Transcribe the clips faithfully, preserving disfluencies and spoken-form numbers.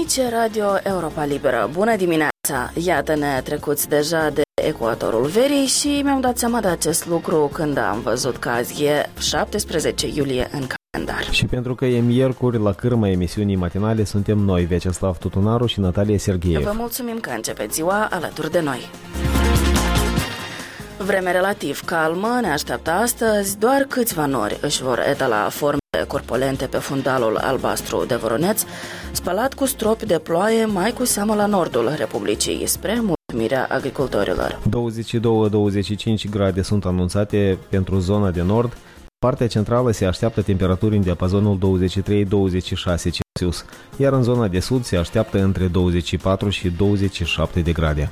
Aici Radio Europa Liberă. Bună dimineața! Iată-ne trecuți deja de ecuatorul verii și mi-am dat seama de acest lucru când am văzut că azi e șaptesprezece iulie în calendar. Și pentru că e miercuri, la cârma emisiunii matinale suntem noi, Vyacheslav Tutunaru și Natalia Sergeev. Vă mulțumim că începeți ziua alături de noi. Vreme relativ calmă ne așteaptă astăzi, doar câțiva nori își vor etala forme corpulente pe fundalul albastru de Voroneț, spălat cu stropi de ploaie mai cu seamă la nordul Republicii, spre mulțumirea agricultorilor. douăzeci și doi - douăzeci și cinci grade sunt anunțate pentru zona de nord. Partea centrală se așteaptă temperaturi în diapazonul douăzeci și trei - douăzeci și șase Celsius, iar în zona de sud se așteaptă între douăzeci și patru și douăzeci și șapte de grade.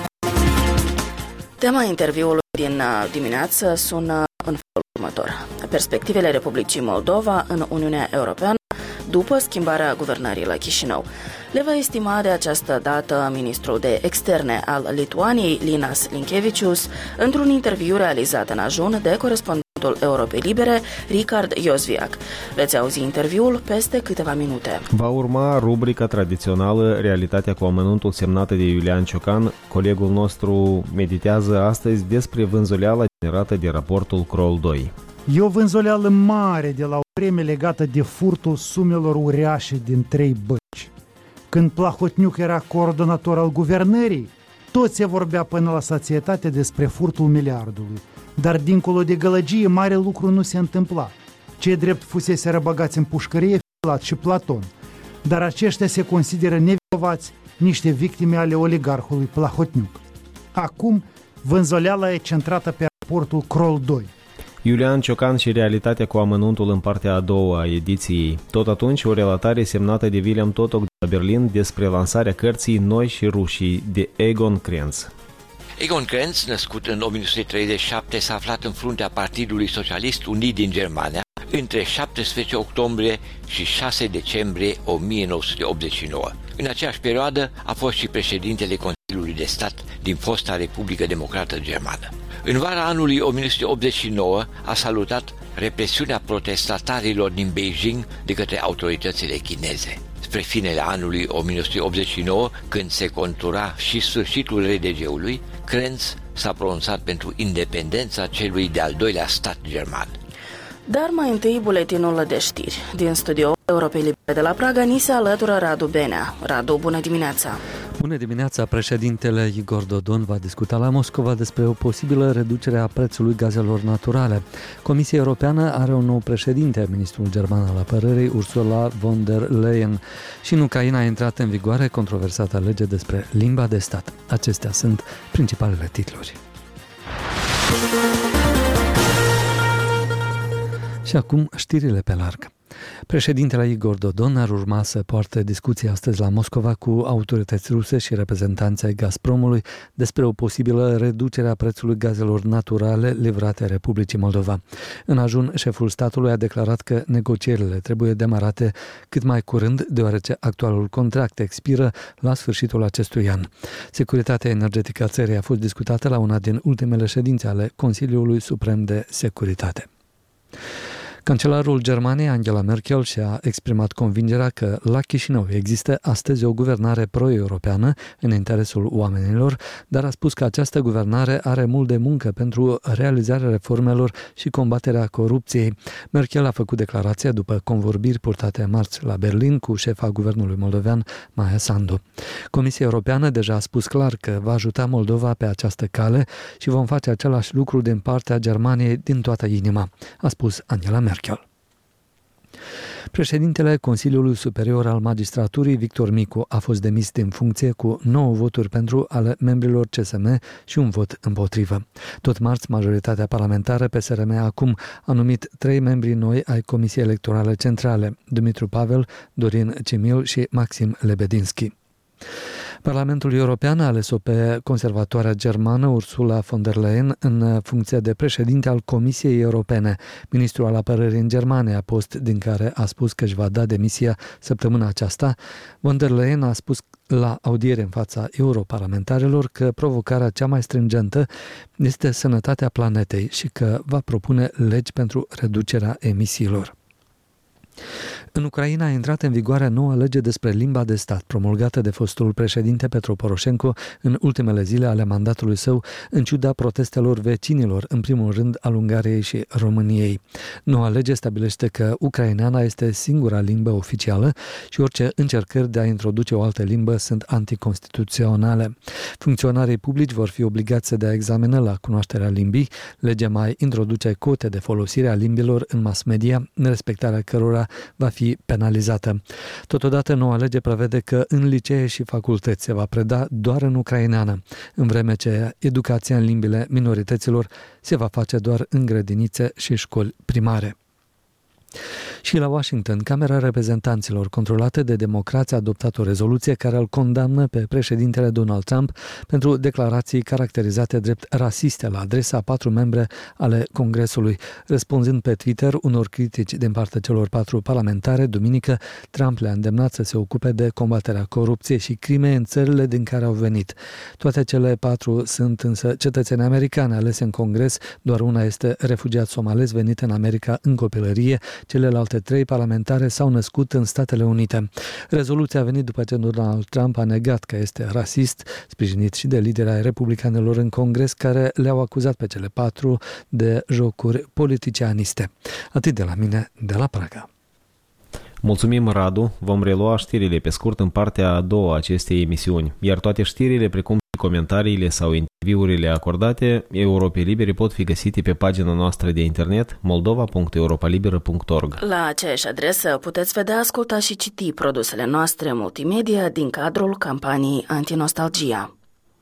Tema interviului din dimineață sună în felul următor: perspectivele Republicii Moldova în Uniunea Europeană după schimbarea guvernării la Chișinău. Le va estima de această dată ministrul de externe al Lituaniei, Linas Linkevicius, într-un interviu realizat în ajun de corespondentul Europei Libere, Richard Iosviac. Veți auzi interviul peste câteva minute. Va urma rubrica tradițională Realitatea cu amănuntul, semnată de Iulian Ciocan. Colegul nostru meditează astăzi despre vânzoleala generată de raportul Kroll doi. E o vânzoleală mare de la o vreme legată de furtul sumelor uriașe din trei bănci. Când Plahotniuc era coordonator al guvernării, tot se vorbea până la sațietate despre furtul miliardului. Dar dincolo de gălăgie, mare lucru nu se întâmpla. Cei drept fuseseră băgați în pușcărie Filat și Platon, dar aceștia se consideră nevinovați, niște victime ale oligarhului Plahotniuc. Acum, vânzoleala e centrată pe raportul Kroll doi. Iulian Ciocan și Realitatea cu amănuntul în partea a doua a ediției. Tot atunci, o relatare semnată de William Totok de la Berlin despre lansarea cărții Noi și rușii de Egon Krenz. Egon Krenz, născut în o mie nouă sute treizeci și șapte, s-a aflat în fruntea Partidului Socialist Unit din Germania între șaptesprezece octombrie și șase decembrie o mie nouă sute optzeci și nouă. În aceeași perioadă a fost și președintele Consiliului de Stat din fosta Republică Democrată Germană. În vara anului o mie nouă sute optzeci și nouă a salutat represiunea protestatarilor din Beijing de către autoritățile chineze. Spre finele anului o mie nouă sute optzeci și nouă, când se contura și sfârșitul R D G-ului, Krenz s-a pronunțat pentru independența celui de-al doilea stat german. Dar mai întâi buletinul de știri. Din studioul Europei Libere de la Praga ni se alătură Radu Benea. Radu, bună dimineața! Bună dimineața! Președintele Igor Dodon va discuta la Moscova despre o posibilă reducere a prețului gazelor naturale. Comisia Europeană are un nou președinte, ministrul german al apărării, Ursula von der Leyen. Și în Ucraina a intrat în vigoare controversata lege despre limba de stat. Acestea sunt principalele titluri. Și acum știrile pe larg. Președintele Igor Dodon ar urma să poarte discuții astăzi la Moscova cu autorități ruse și reprezentanții ai Gazpromului despre o posibilă reducere a prețului gazelor naturale livrate Republicii Moldova. În ajun, șeful statului a declarat că negocierile trebuie demarate cât mai curând, deoarece actualul contract expiră la sfârșitul acestui an. Securitatea energetică a țării a fost discutată la una din ultimele ședințe ale Consiliului Suprem de Securitate. Cancelarul Germaniei, Angela Merkel, și-a exprimat convingerea că la Chișinău există astăzi o guvernare pro-europeană în interesul oamenilor, dar a spus că această guvernare are mult de muncă pentru realizarea reformelor și combaterea corupției. Merkel a făcut declarația după convorbiri purtate marți la Berlin cu șefa guvernului moldovean, Maia Sandu. Comisia Europeană deja a spus clar că va ajuta Moldova pe această cale și vom face același lucru din partea Germaniei din toată inima, a spus Angela Merkel. Președintele Consiliului Superior al Magistraturii, Victor Micu, a fost demis din funcție cu nouă voturi pentru ale membrilor C S M și un vot împotrivă. Tot marți, majoritatea parlamentară P S R M acum a numit trei membri noi ai Comisiei Electorale Centrale, Dumitru Pavel, Dorin Cimil și Maxim Lebedinski. Parlamentul European a ales-o pe conservatoarea germană Ursula von der Leyen în funcția de președinte al Comisiei Europene. Ministrul al apărării în Germania, post din care a spus că își va da demisia săptămâna aceasta, von der Leyen a spus la audiere în fața europarlamentarilor că provocarea cea mai stringentă este sănătatea planetei și că va propune legi pentru reducerea emisiilor. În Ucraina a intrat în vigoare noua lege despre limba de stat, promulgată de fostul președinte Petro Poroșenko în ultimele zile ale mandatului său, în ciuda protestelor vecinilor, în primul rând al Ungariei și României. Noua lege stabilește că ucraineana este singura limbă oficială și orice încercări de a introduce o altă limbă sunt anticonstituționale. Funcționarii publici vor fi obligați să dea examene la cunoașterea limbii. Legea mai introduce cote de folosire a limbilor în mass media, respectarea cărora va fi penalizată. Totodată, noua lege prevede că în licee și facultăți se va preda doar în ucraineană, în vreme ce educația în limbile minorităților se va face doar în grădinițe și școli primare. Și la Washington, Camera Reprezentanților, controlată de democrați, a adoptat o rezoluție care îl condamnă pe președintele Donald Trump pentru declarații caracterizate drept rasiste la adresa patru membre ale Congresului. Răspunzând pe Twitter unor critici din partea celor patru parlamentare, duminică, Trump le-a îndemnat să se ocupe de combaterea corupției și crime în țările din care au venit. Toate cele patru sunt însă cetățeni americani alese în Congres, doar una este refugiat somalez venit în America în copilărie. Celelalte trei parlamentare s-au născut în Statele Unite. Rezoluția a venit după ce Donald Trump a negat că este rasist, sprijinit și de lideri ai republicanilor în Congres, care le-au acuzat pe cele patru de jocuri politicianiste. Atât de la mine, de la Praga. Mulțumim, Radu. Vom relua știrile pe scurt în partea a doua a acestei emisiuni, iar toate știrile, precum și comentariile sau interviurile acordate Europei Libere pot fi găsite pe pagina noastră de internet moldova punct europa liberă punct org. La aceeași adresă puteți vedea, asculta și citi produsele noastre multimedia din cadrul campaniei Antinostalgia.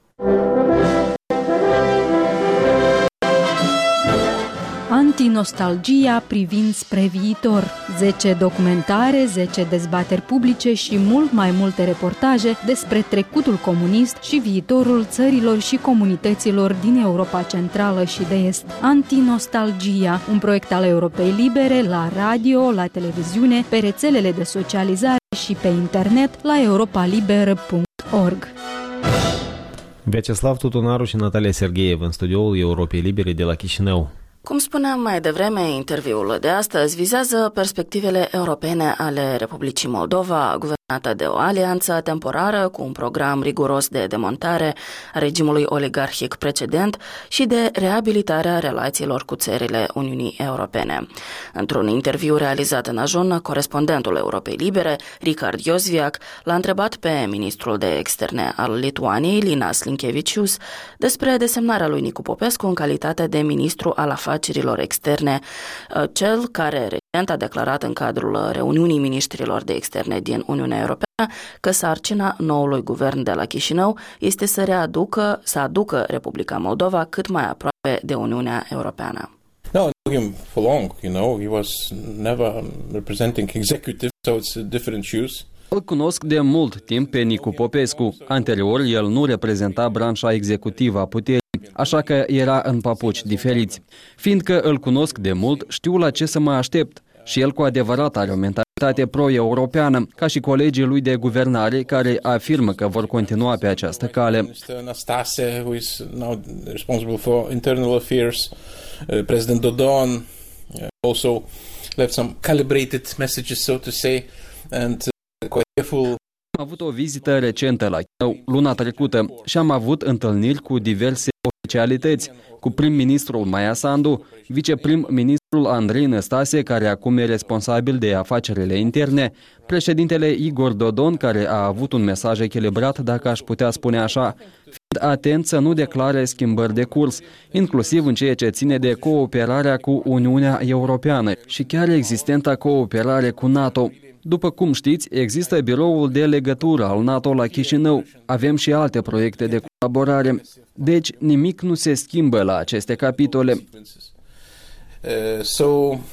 Antinostalgia privind spre viitor. zece documentare, zece dezbateri publice și mult mai multe reportaje despre trecutul comunist și viitorul țărilor și comunităților din Europa Centrală și de Est. Antinostalgia, un proiect al Europei Libere la radio, la televiziune, pe rețelele de socializare și pe internet la europa liberă punct org. Vyacheslav Tutunaru și Natalia Sergeev în studioul Europei Libere de la Chișinău. Cum spuneam mai devreme, interviul de astăzi vizează perspectivele europene ale Republicii Moldova, guvernată de o alianță temporară cu un program riguros de demontare a regimului oligarhic precedent și de reabilitarea relațiilor cu țările Uniunii Europene. Într-un interviu realizat în ajun, corespondentul Europei Libere, Richard Jozwiak, l-a întrebat pe ministrul de externe al Lituaniei, Linas Linkevičius, despre desemnarea lui Nicu Popescu în calitate de ministru al afacerilor externe, cel care recent a declarat în cadrul reuniunii miniștrilor de externe din Uniunea Europeană că sarcina noului guvern de la Chișinău este să readucă, să aducă Republica Moldova cât mai aproape de Uniunea Europeană. No, I knew him for long, you know, he was never representing executive, so it's different shoes. Îl cunosc de mult timp pe Nicu Popescu. Anterior, el nu reprezenta branșa executivă a puterii, așa că era în papuci diferiți. Fiindcă îl cunosc de mult, știu la ce să mă aștept. Și el cu adevărat are o mentalitate pro-europeană, ca și colegii lui de guvernare care afirmă că vor continua pe această cale. Năstase, who is now responsible for internal affairs, President Dodon also left some calibrated messages, so to say, and quite careful. Am avut o vizită recentă la Chișinău luna trecută și am avut întâlniri cu diverse oficialități, cu prim-ministrul Maia Sandu, viceprim-ministrul Andrei Năstase, care acum e responsabil de afacerile interne, președintele Igor Dodon, care a avut un mesaj echilibrat, dacă aș putea spune așa, fiind atent să nu declare schimbări de curs, inclusiv în ceea ce ține de cooperarea cu Uniunea Europeană și chiar existenta cooperare cu NATO. După cum știți, există biroul de legătură al NATO la Chișinău. Avem și alte proiecte de colaborare. Deci, nimic nu se schimbă la aceste capitole. Uh, so,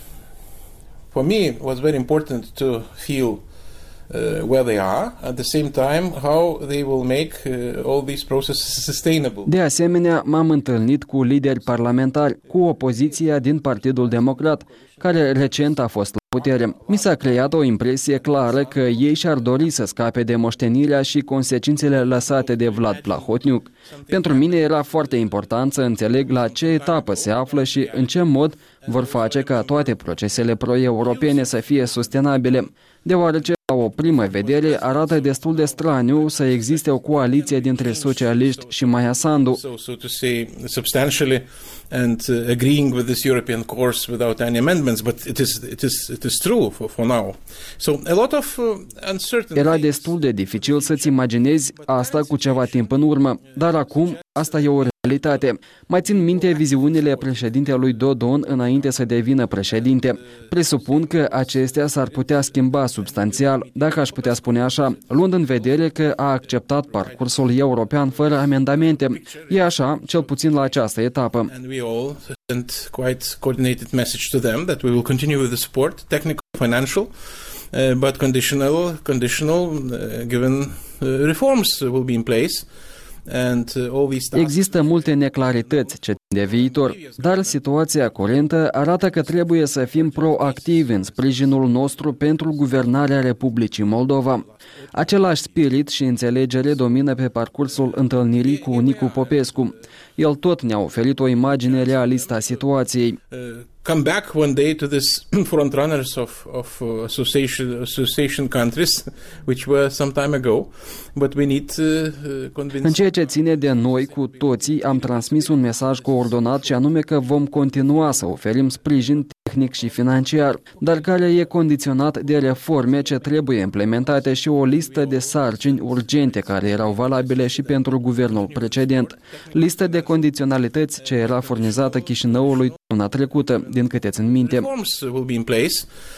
for me, it was very important to feel uh, where they are, at the same time, how they will make uh, all these processes sustainable. De asemenea, m-am întâlnit cu lideri parlamentari, cu opoziția din Partidul Democrat, care recent a fost la putere. Mi s-a creat o impresie clară că ei și-ar dori să scape de moștenirea și consecințele lăsate de Vlad Plahotniuc. Pentru mine era foarte important să înțeleg la ce etapă se află și în ce mod vor face ca toate procesele pro-europene să fie sustenabile, deoarece la o primă vedere arată destul de straniu să existe o coaliție dintre socialiști și Maia Sandu. So, so to say, substantially and uh, agreeing with this European course without any amendments, but it is it is it is true for, for now. So a lot of uh, uncertainty. Era destul de dificil să-ți imaginezi asta cu ceva timp în urmă, dar acum asta e o realitate. Mai țin minte viziunile președintelui Dodon înainte să devină președinte. Presupun că acestea s-ar putea schimba substanțial, dacă aș putea spune așa, luând în vedere că a acceptat parcursul european fără amendamente. E așa, cel puțin la această etapă. And we all sent quite coordinated message to them that we will continue with the support, technical, financial, uh, but conditional, conditional, uh, given uh, reforms will be in place. And, uh, all these tasks... Există multe neclarități ce țin de viitor, dar situația curentă arată că trebuie să fim proactivi în sprijinul nostru pentru guvernarea Republicii Moldova. Același spirit și înțelegere domină pe parcursul întâlnirii cu Nicu Popescu. El tot ne-a oferit o imagine realistă a situației. Uh, come back one day to this front runners of, of uh, association, association countries, which were some time ago, but we need to uh, convince... În ceea ce ține de noi, cu toții, am transmis un mesaj coordonat și anume că vom continua să oferim sprijin tehnic și financiar, dar care e condiționat de reforme ce trebuie implementate și o listă de sarcini urgente care erau valabile și pentru guvernul precedent. Listă de condiționalități ce era furnizată Chișinăului luna trecută, din câte țin minte. Reforms will be in place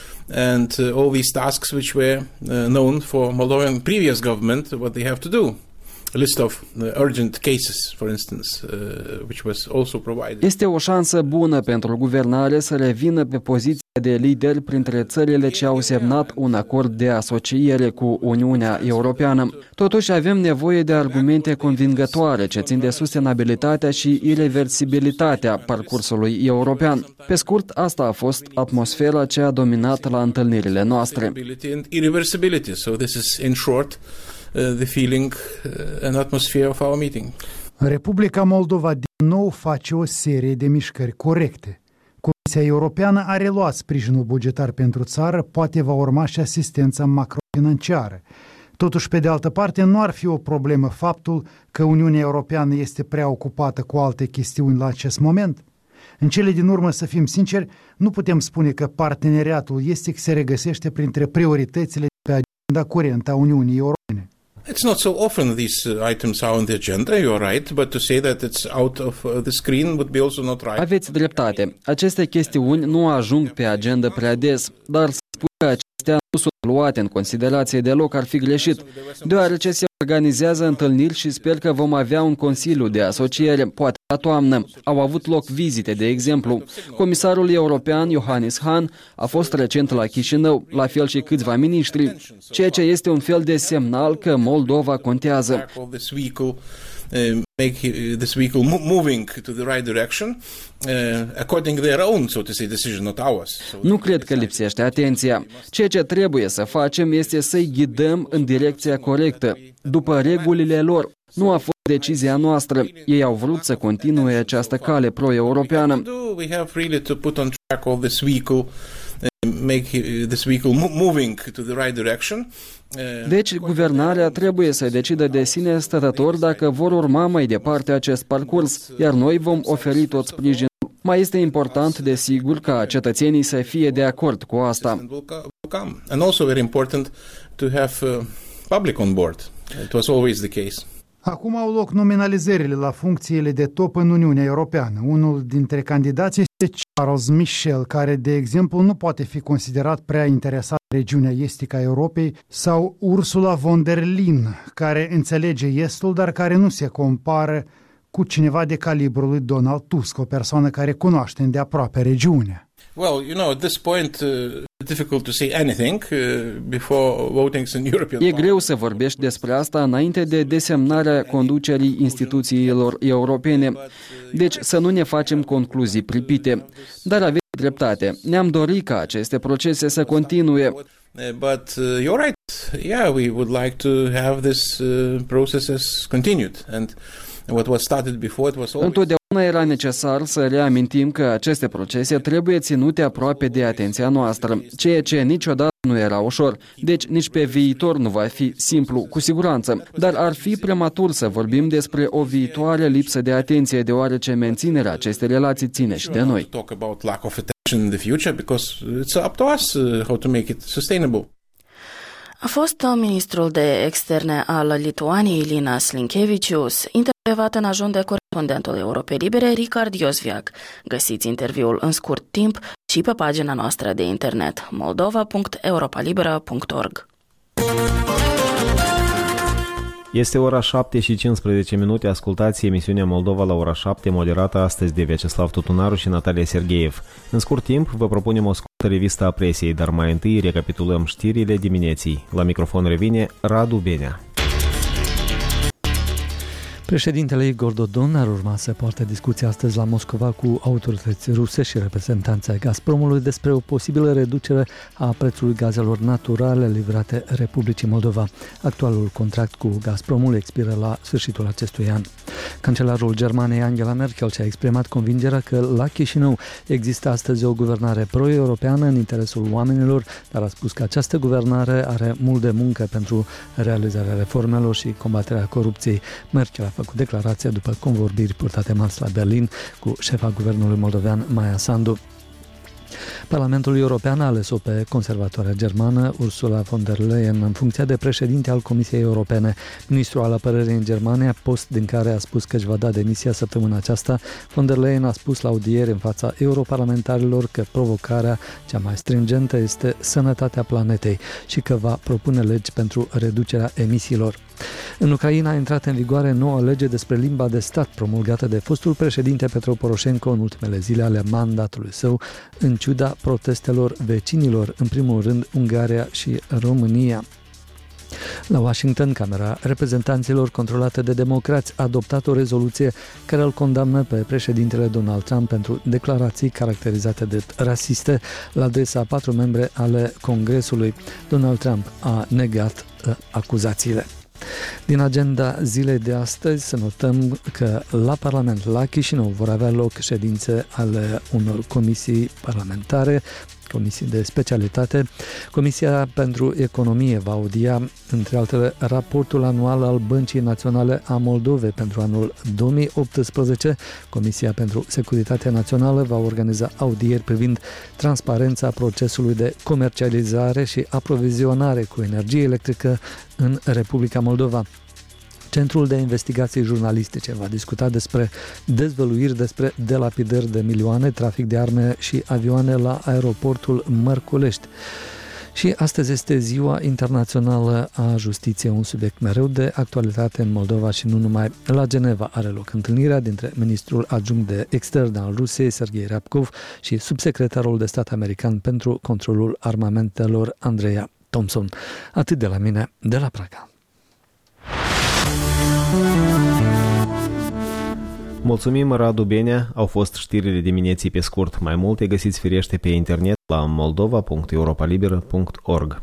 and uh, all these tasks which were uh, known for Moldovan previous government, what they have to do. A list of uh, urgent cases, for instance, uh, which was also provided. Este o șansă bună pentru guvernare să revină pe poziția de lider printre țările ce au semnat un acord de asociere cu Uniunea Europeană. Totuși avem nevoie de argumente convingătoare ce țin de sustenabilitatea și ireversibilitatea parcursului european. Pe scurt, asta a fost atmosfera ce a dominat la întâlnirile noastre. Irreversibility. So this is in short Uh, the feeling uh, and atmosphere of our meeting. Republica Moldova din nou face o serie de mișcări corecte. Comisia Europeană a reluat sprijinul bugetar pentru țară, poate va urma și asistența macrofinanciară. Totuși, pe de altă parte, nu ar fi o problemă faptul că Uniunea Europeană este prea ocupată cu alte chestiuni la acest moment? În cele din urmă, să fim sinceri, nu putem spune că parteneriatul estic se regăsește printre prioritățile pe agenda curentă a Uniunii Europene. It's not so often these uh, items are on the agenda, you are right, but to say that it's out of uh, the screen would be also not right. Aveți dreptate. Aceste chestiuni nu ajung pe agenda prea des, dar să spui că acestea nu sunt luate în considerație deloc ar fi greșit, deoarece se organizează întâlniri și sper că vom avea un consiliu de asociere, poate la toamnă. Au avut loc vizite, de exemplu. Comisarul european Johannes Hahn a fost recent la Chișinău, la fel și câțiva miniștri, ceea ce este un fel de semnal că Moldova contează. Make this vehicle moving to the right direction uh, according to their own, so to say, decision, not ours. Nu cred că lipsește atenția. Ceea ce trebuie să facem este să-i ghidăm în direcția corectă, după regulile lor. Nu a fost decizia noastră. Ei au vrut să continue această cale pro-europeană. We have really to put on track all this vehicle, make this vehicle moving to the right direction. Deci, guvernarea trebuie să decidă de sine stătător dacă vor urma mai departe acest parcurs, iar noi vom oferi tot sprijinul. Mai este important, desigur, ca cetățenii să fie de acord cu asta. And also very important to have public on board. It was always the case. Acum au loc nominalizările la funcțiile de top în Uniunea Europeană. Unul dintre candidați este Charles Michel, care, de exemplu, nu poate fi considerat prea interesat de regiunea estică a Europei, sau Ursula von der Leyen, care înțelege estul, dar care nu se compară cu cineva de calibrul lui Donald Tusk, o persoană care cunoaște îndeaproape regiunea. Well, you know, at this point, uh, it's difficult to say anything uh, before voting in European. E greu să vorbești despre asta înainte de desemnarea conducerii instituțiilor europene. Deci să nu ne facem concluzii pripite. Dar aveți dreptate. Ne-am dorit ca aceste procese să continue. But uh, you're right. Yeah, we would like to have this uh, processes continued. And what was started before, it was always... Întotdeauna era necesar să reamintim că aceste procese trebuie ținute aproape de atenția noastră, ceea ce niciodată nu era ușor, deci nici pe viitor nu va fi simplu, cu siguranță, dar ar fi prematur să vorbim despre o viitoare lipsă de atenție, deoarece menținerea acestei relații ține și de noi. A fost ministrul de externe al Lituaniei, Linas Linkevičius, intervievat în ajun de corespondentul Europei Libere, Richard Josviak. Găsiți interviul în scurt timp și pe pagina noastră de internet moldova punct europalibera punct org. Este ora șapte și cincisprezece minute, ascultați emisiunea Moldova la ora șapte, moderată astăzi de Vyacheslav Tutunaru și Natalia Sergeev. În scurt timp, vă propunem o scurtă revistă a presiei, dar mai întâi recapitulăm știrile dimineții. La microfon revine Radu Benea. Președintele Igor Dodon ar urma să poarte discuția astăzi la Moscova cu autorități ruse și reprezentanții Gazpromului despre o posibilă reducere a prețului gazelor naturale livrate Republicii Moldova. Actualul contract cu Gazpromul expiră la sfârșitul acestui an. Cancelarul Germaniei Angela Merkel și-a exprimat convingerea că la Chișinău există astăzi o guvernare pro-europeană în interesul oamenilor, dar a spus că această guvernare are mult de muncă pentru realizarea reformelor și combaterea corupției. Merkel a făcut declarația după convorbiri purtate marți la Berlin cu șefa guvernului moldovean Maia Sandu. Parlamentul European a ales-o pe conservatoarea germană Ursula von der Leyen în funcția de președinte al Comisiei Europene. Ministrul al apărării în Germania, post din care a spus că își va da demisia săptămâna aceasta, von der Leyen a spus la audieri în fața europarlamentarilor că provocarea cea mai stringentă este sănătatea planetei și că va propune legi pentru reducerea emisiilor. În Ucraina a intrat în vigoare noua lege despre limba de stat promulgată de fostul președinte Petro Poroșenko în ultimele zile ale mandatului său, în ciuda protestelor vecinilor, în primul rând Ungaria și România. La Washington, Camera Reprezentanților controlată de democrați a adoptat o rezoluție care îl condamnă pe președintele Donald Trump pentru declarații caracterizate de rasiste la adresa a patru membre ale Congresului. Donald Trump a negat uh, acuzațiile. Din agenda zilei de astăzi să notăm că la Parlament, la Chișinău, vor avea loc ședințe ale unor comisii parlamentare, comisii de specialitate. Comisia pentru Economie va audia, între altele, raportul anual al Băncii Naționale a Moldovei pentru anul două mii optsprezece. Comisia pentru Securitate Națională va organiza audieri privind transparența procesului de comercializare și aprovizionare cu energie electrică în Republica Moldova. Centrul de Investigații Jurnalistice va discuta despre dezvăluiri despre delapidări de milioane, trafic de arme și avioane la aeroportul Mărculești. Și astăzi este Ziua Internațională a Justiției, un subiect mereu de actualitate în Moldova și nu numai. La Geneva are loc întâlnirea dintre ministrul adjunct de extern al Rusiei, Sergei Ryabkov, și subsecretarul de stat american pentru controlul armamentelor, Andrea Thompson. Atât de la mine, de la Praga. Mulțumim, Radu Benea. Au fost știrile dimineții pe scurt. Mai multe găsiți firește pe internet la moldova punct europalibera punct org.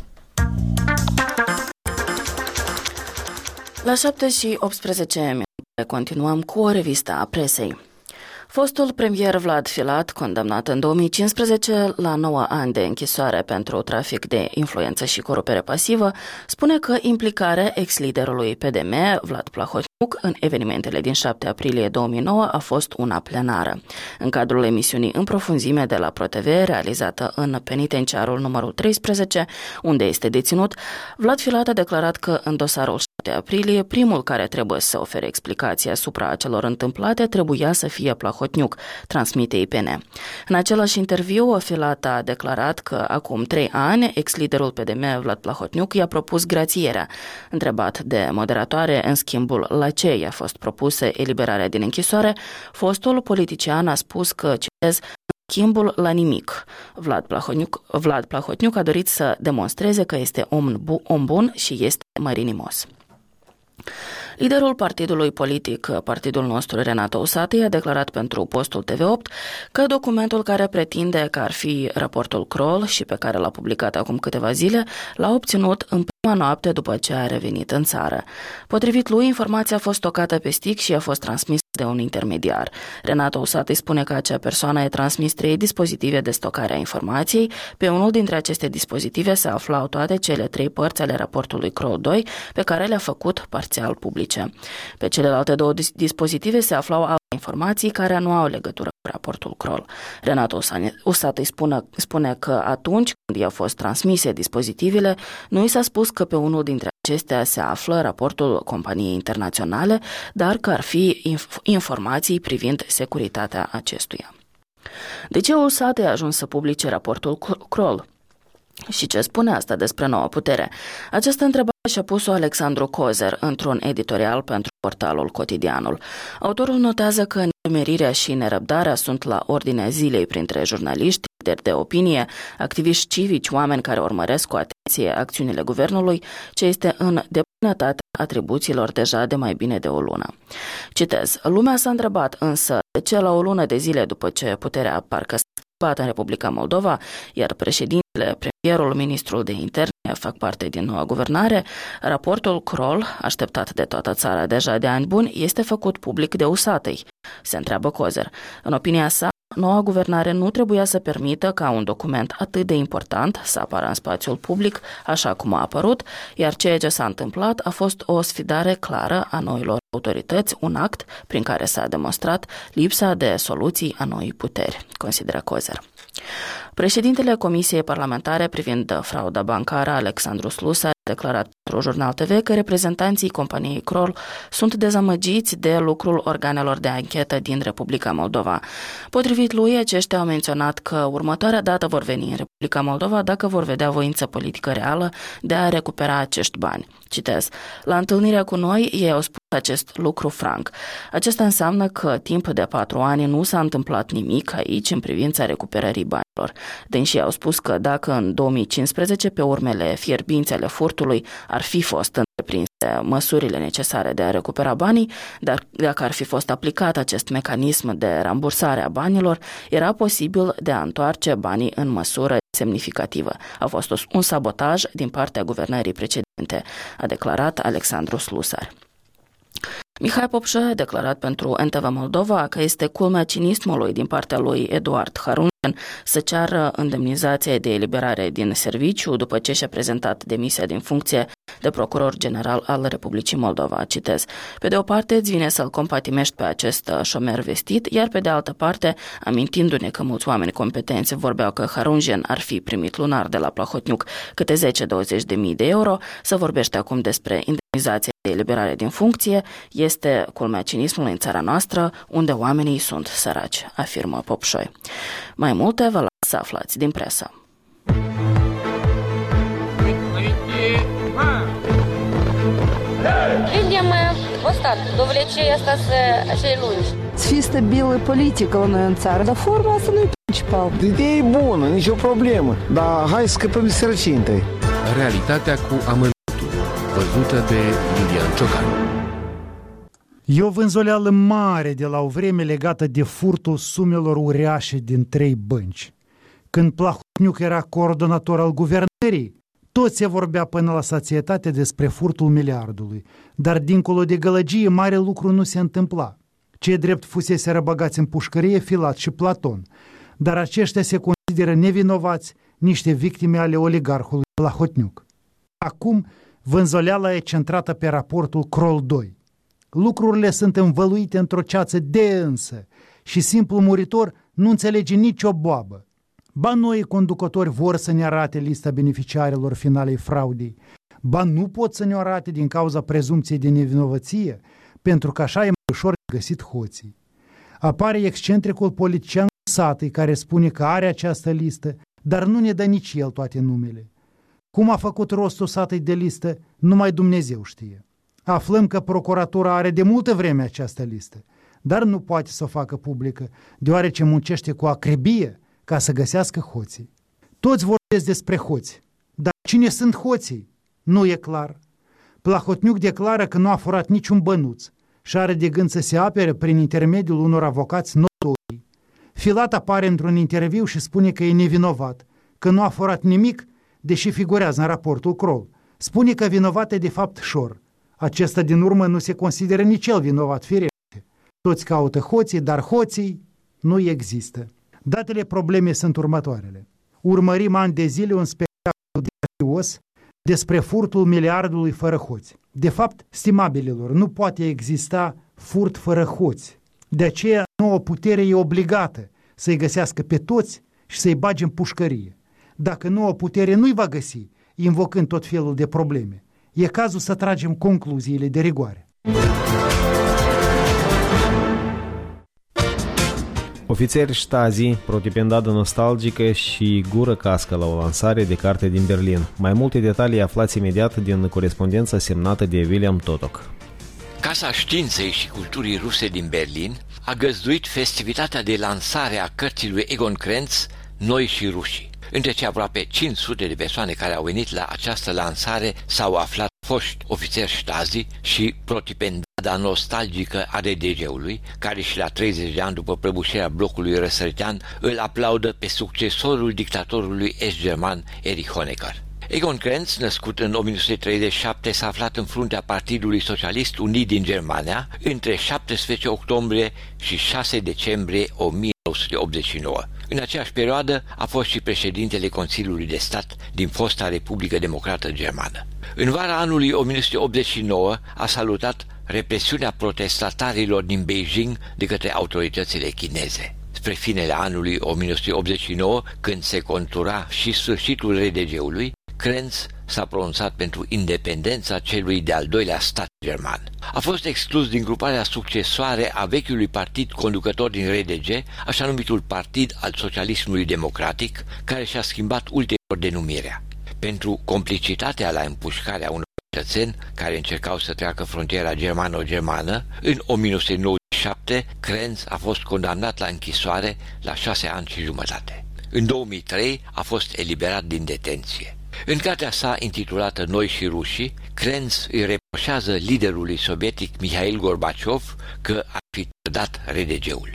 La șapte și optsprezece minute continuăm cu o revistă a presei. Fostul premier Vlad Filat, condamnat în două mii cincisprezece la nouă ani de închisoare pentru trafic de influență și corupere pasivă, spune că implicarea ex-liderului P D M, Vlad Plahotniuc, în evenimentele din șapte aprilie două mii nouă a fost una plenară. În cadrul emisiunii În profunzime de la ProTV, realizată în penitenciarul numărul treisprezece, unde este deținut, Vlad Filat a declarat că în dosarul șapte aprilie, primul care trebuie să ofere explicații asupra celor întâmplate trebuia să fie Plahotniuc, transmite I P N. În același interviu, Filat a declarat că acum trei ani, ex-liderul P D M, Vlad Plahotniuc, i-a propus grațierea. Întrebat de moderatoare, în schimbul la ce i-a fost propusă eliberarea din închisoare, fostul politician a spus că, citez, schimbul la nimic. Vlad Plahotniuc, Vlad Plahotniuc a dorit să demonstreze că este om, bu- om bun și este mărinimos. Liderul partidului politic, partidul nostru, Renato Usati, a declarat pentru postul T V opt că documentul care pretinde că ar fi raportul Kroll și pe care l-a publicat acum câteva zile, l-a obținut în prima noapte după ce a revenit în țară. Potrivit lui, informația a fost stocată pe stick și a fost transmisă de un intermediar. Renato Usati spune că acea persoană a transmis trei dispozitive de stocare a informației. Pe unul dintre aceste dispozitive se aflau toate cele trei părți ale raportului Kroll doi, pe care le-a făcut parțial publice. Pe celelalte două dispozitive se aflau alte informații care nu au legătură cu raportul Kroll. Renato Usati spune, spune că atunci când i-au fost transmise dispozitivele, nu i s-a spus că pe unul dintre acestea se află raportul companiei internaționale, dar că ar fi inf- informații privind securitatea acestuia. De ce Usati a ajuns să publice raportul Kroll? Și ce spune asta despre Noua Putere? Această întrebare și-a pus-o Alexandru Cozer într-un editorial pentru portalul Cotidianul. Autorul notează că nemerirea și nerăbdarea sunt la ordinea zilei printre jurnaliști, lideri de opinie, activiști civici, oameni care urmăresc cu atenție acțiunile guvernului, ce este în deplinătatea atribuțiilor deja de mai bine de o lună. Citez: lumea s-a întrebat însă de ce la o lună de zile după ce puterea parcă s-a schimbat în Republica Moldova, iar președintele, premierul, ministrul de interne fac parte din noua guvernare, raportul Kroll, așteptat de toată țara deja de ani buni, este făcut public de Usati, se întreabă Cozer. În opinia sa, noua guvernare nu trebuia să permită ca un document atât de important să apară în spațiul public așa cum a apărut, iar ceea ce s-a întâmplat a fost o sfidare clară a noilor autorități, un act prin care s-a demonstrat lipsa de soluții a noii puteri, consideră Cozer. Președintele Comisiei Parlamentare privind frauda bancară, Alexandru Slusa, a declarat pentru Jurnal T V că reprezentanții companiei Kroll sunt dezamăgiți de lucrul organelor de anchetă din Republica Moldova. Potrivit lui, aceștia au menționat că următoarea dată vor veni în Republica Moldova dacă vor vedea voință politică reală de a recupera acești bani. Citez: la întâlnirea cu noi, ei au spus acest lucru franc. Acesta înseamnă că timp de patru ani nu s-a întâmplat nimic aici în privința recuperării banilor. Dânșii au spus că dacă în două mii cincisprezece, pe urmele fierbinți ale furtului, ar fi fost întreprinse măsurile necesare de a recupera banii, dar dacă ar fi fost aplicat acest mecanism de rambursare a banilor, era posibil de a întoarce banii în măsură semnificativă. A fost un sabotaj din partea guvernării precedente, a declarat Alexandru Slusar. Mihai Popșoi a declarat pentru N T V Moldova că este culmea cinismului din partea lui Eduard Harungen să ceară indemnizație de eliberare din serviciu după ce și-a prezentat demisia din funcție de procuror general al Republicii Moldova. Citez: pe de o parte îți vine să-l compatimești pe acest șomer vestit, iar pe de altă parte, amintindu-ne că mulți oameni competenți vorbeau că Harungen ar fi primit lunar de la Plahotniuc câte zece-douăzeci de mii de euro, să vorbește acum despre indemnizație de eliberare din funcție, este culmea cinismului în țara noastră, unde oamenii sunt săraci, afirmă Popșoi. Mai multe vă las să aflați din presă. Видим устат, довлечение остаться acei lungi. Să fie stabilă politică la noi în țară, dar forma asta nu e principal. Ideea e bună, nicio problemă, dar hai să scăpăm de sărăcie întâi. Realitatea cu amănuntul, văzută de Lilian Ciocan. E o vânzoleală mare de la o vreme legată de furtul sumelor uriașe din trei bănci. Când Plahotniuc era coordonator al guvernării, tot se vorbea până la sațietate despre furtul miliardului, dar dincolo de gălăgie mare lucru nu se întâmpla. Cei drept fusese răbăgați în pușcărie Filat și Platon, dar aceștia se consideră nevinovați, niște victime ale oligarhului Plahotniuc. Acum, vânzoleala e centrată pe raportul Kroll doi. Lucrurile sunt învăluite într-o ceață de însă și simplu muritor nu înțelege nicio boabă. Ba noi conducători vor să ne arate lista beneficiarilor finalei fraudei, ba nu pot să ne arate din cauza prezumției de nevinovăție, pentru că așa e mai ușor de găsit hoții. Apare excentricul politician Usati care spune că are această listă, dar nu ne dă nici el toate numele. Cum a făcut rostul Usati de listă, numai Dumnezeu știe. Aflăm că procuratura are de multă vreme această listă, dar nu poate să o facă publică, deoarece muncește cu acrebie ca să găsească hoții. Toți vorbesc despre hoți, dar cine sunt hoții? Nu e clar. Plahotniuc declară că nu a furat niciun bănuț și are de gând să se apere prin intermediul unor avocați notorii. Filat apare într-un interviu și spune că e nevinovat, că nu a furat nimic, deși figurează în raportul Kroll. Spune că vinovat e de fapt Șor. Acesta din urmă nu se consideră nici el vinovat, firește. Toți caută hoții, dar hoții nu există. Datele probleme sunt următoarele. Urmărim ani de zile un spectacol grațios despre furtul miliardului fără hoți. De fapt, stimabililor, nu poate exista furt fără hoți. De aceea, nouă putere e obligată să-i găsească pe toți și să-i bage în pușcărie. Dacă nouă putere nu-i va găsi, invocând tot felul de probleme, e cazul să tragem concluziile de rigoare. Ofițeri Stasi, protipendadă nostalgică și gură cască la o lansare de carte din Berlin. Mai multe detalii aflați imediat din corespondența semnată de William Totok. Casa Științei și Culturii Ruse din Berlin a găzduit festivitatea de lansare a cărții lui Egon Krenz, Noi și rușii. Între cei aproape cinci sute de persoane care au venit la această lansare s-au aflat foști ofițeri Stasi și protipendada nostalgică a R D G-ului, care și la treizeci de ani după prăbușirea blocului răsăritean îl aplaudă pe succesorul dictatorului est-german Erich Honecker. Egon Krenz, născut în o mie nouă sute treizeci și șapte, s-a aflat în fruntea Partidului Socialist Unit din Germania între șaptesprezece octombrie și șase decembrie o mie nouă sute optzeci și nouă. În aceeași perioadă a fost și președintele Consiliului de Stat din fosta Republică Democrată Germană. În vara anului o mie nouă sute optzeci și nouă a salutat represiunea protestatarilor din Beijing de către autoritățile chineze. Spre finele anului o mie nouă sute optzeci și nouă, când se contura și sfârșitul R D G-ului, Krenz s-a pronunțat pentru independența celui de-al doilea stat german. A fost exclus din gruparea succesoare a vechiului partid conducător din R D G, așa numitul Partid al Socialismului Democratic, care și-a schimbat ulterior denumirea. Pentru complicitatea la împușcarea unor cetățeni care încercau să treacă frontiera germano-germană, în o mie nouă sute nouăzeci și șapte, Krenz a fost condamnat la închisoare la șase ani și jumătate. În două mii trei a fost eliberat din detenție. În cartea sa intitulată Noi și rușii, Krenz îi reproșează liderului sovietic Mihail Gorbaciov că ar fi trădat R D G-ul.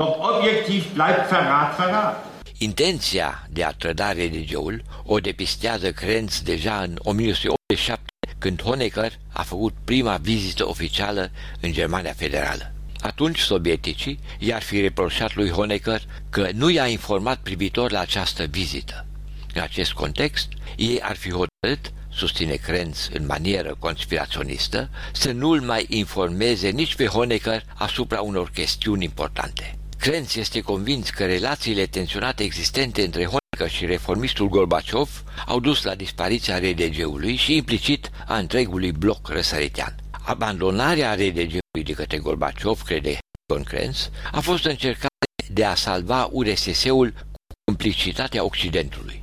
Intenția de a trăda R D G-ul o depistează Krenz deja în o mie nouă sute optzeci și șapte, când Honecker a făcut prima vizită oficială în Germania Federală. Atunci sovieticii i-ar fi reproșat lui Honecker că nu i-a informat privitor la această vizită. În acest context, ei ar fi hotărât, susține Krenz în manieră conspiraționistă, să nu-l mai informeze nici pe Honecker asupra unor chestiuni importante. Krenz este convins că relațiile tensionate existente între Honecker și reformistul Gorbaciov au dus la dispariția R D G-ului și implicit a întregului bloc răsăritean. Abandonarea R D G-ului de către Gorbaciov, crede Egon Krenz, a fost o încercare de a salva U R S S-ul cu complicitatea Occidentului.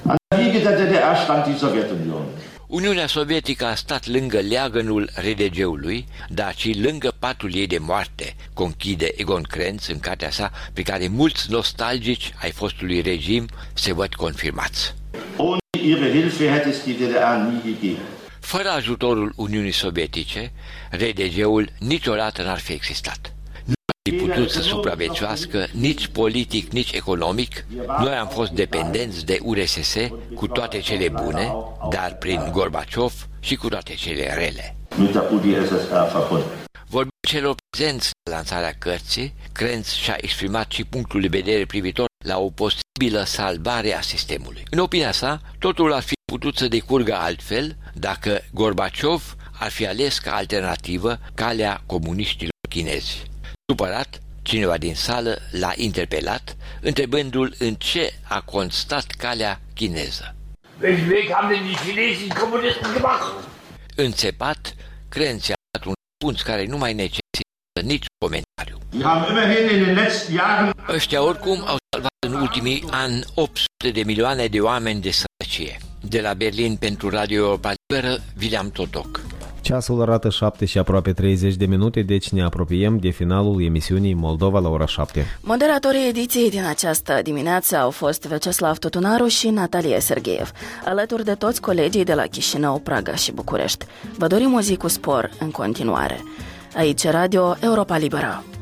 Uniunea Sovietică a stat lângă leagănul R D G-ului, dar și lângă patul ei de moarte, conchide Egon Krenz în cartea sa, pe care mulți nostalgici ai fostului regim se văd confirmați. Fără ajutorul Uniunii Sovietice, R D G-ul niciodată n-ar fi existat. Nu ar fi putut să supraviețuiască nici politic, nici economic. Noi am fost dependenți de U R S S cu toate cele bune, dar prin Gorbaciov și cu toate cele rele. Vorbind celor prezenți la lansarea cărții, Krenz și-a exprimat și punctul de vedere privitor la o posibilă salvare a sistemului. În opinia sa, totul ar fi putut să decurgă altfel dacă Gorbaciov ar fi ales ca alternativă calea comuniștilor chinezi. Supărat, cineva din sală l-a interpelat, întrebându-l în ce a constat calea chineză. Înțepat, Krenz i-a dat un răspuns care nu mai necesită nici comentariu. Ăștia oricum au salvat în ultimii ani opt sute de milioane de oameni de sărăcie. De la Berlin pentru Radio Europa Liberă, William Totok. Ceasul arată șapte și aproape treizeci de minute, deci ne apropiem de finalul emisiunii Moldova la ora șapte. Moderatorii ediției din această dimineață au fost Veceslav Tutunaru și Natalia Sergeev, alături de toți colegii de la Chișinău, Praga și București. Vă dorim o zi cu spor în continuare. Aici Radio Europa Liberă.